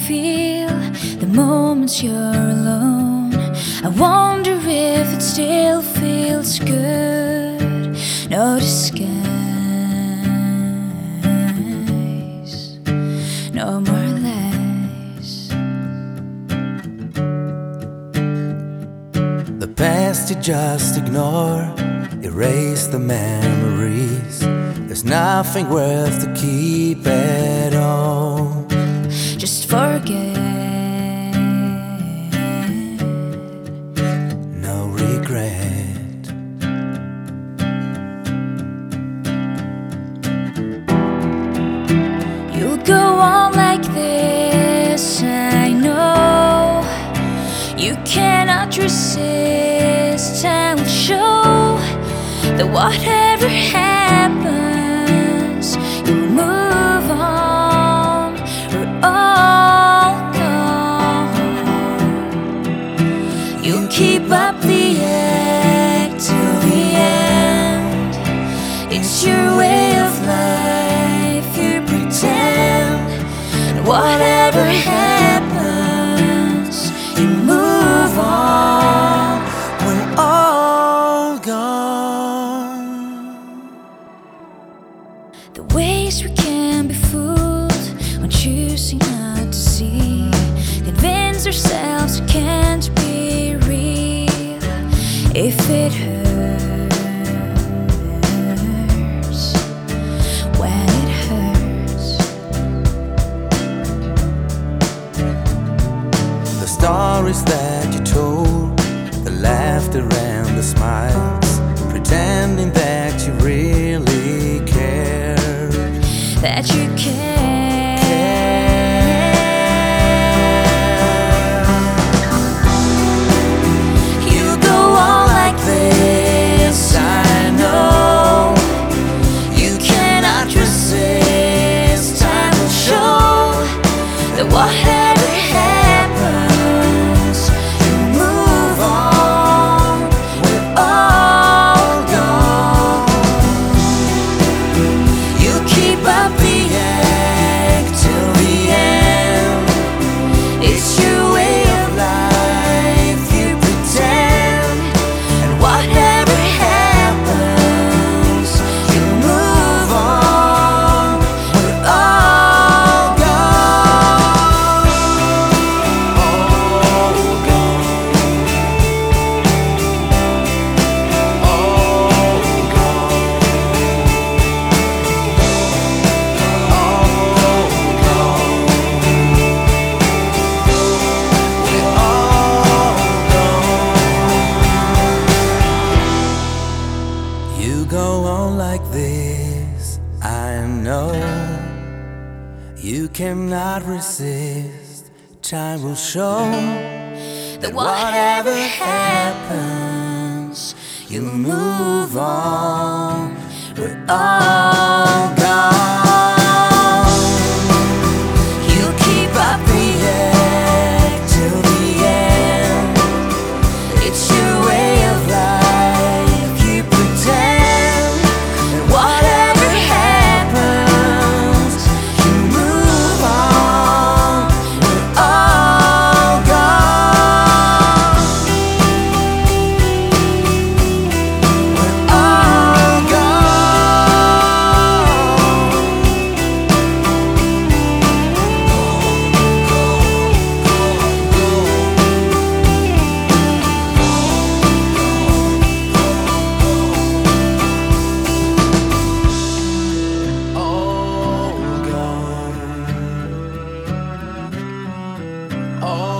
feel the moments you're alone. I wonder if it still feels good. No disguise, no more lies. The past you just ignore, erase the memories. There's nothing worth to keep at all. Just forget, no regret. you'll go on like this, I know. You cannot resist. Time will show that whatever happens, you'll move on. We're all gone. You'll keep up the act till the end. It's your way of life. You pretend, and whatever happens, you move on. We're all gone. The ways we can be fooled when choosing not to see. Convince ourselves it can't be real. If it hurts, when it hurts. The stories that you told, the laughter and the smiles, pretending that you really cared, That you care. You go on like this, I know. You cannot resist. Time will show that whatever happens, you move on. We're all gone. You keep up the act till the end. It's your way of life. You pretend, and whatever happens, you move on. We're all gone. all gone, all gone, we're all gone. You go on like this, I know. You cannot resist. Time will show That whatever happens, you move on. We're all gone. You keep up the act till the end. It's your way of life. You pretend, and whatever happens, you move on. We're all gone. We're all gone. All